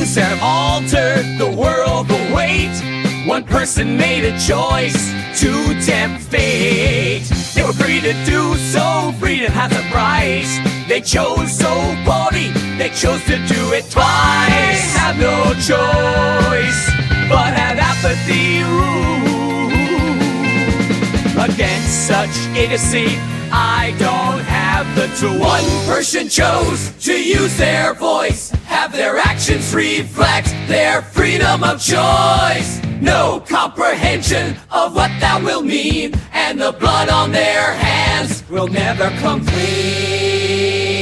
voice have altered the world, but wait, one person made a choice to tempt fate. They were free to do so, freedom has a price. They chose so boldly, they chose to do it twice. Have no choice, but have apathy. Against such idiocy, I don't have the tools. One person chose to use their voice, have their actions reflect their freedom of choice. No comprehension of what that will mean, and the blood on their hands will never come clean.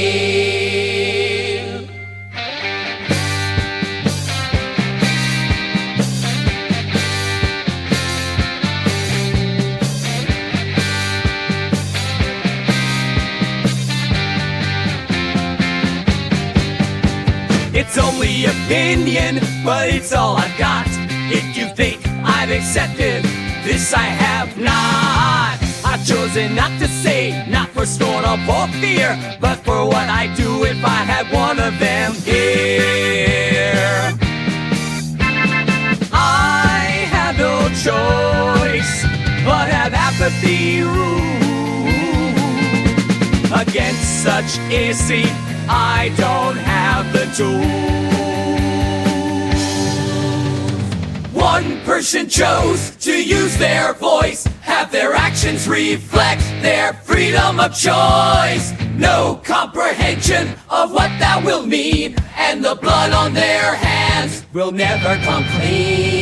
It's only opinion, but it's all I've got. If you think I've accepted this, I have not. I've chosen not to say, not for scorn or for fear, but for what I'd do if I had one of them here. I have no choice, but have apathy. Against such idiocy, I don't have the tools. One person chose to use their voice, have their actions reflect their freedom of choice. No comprehension of what that will mean, and the blood on their hands will never come clean.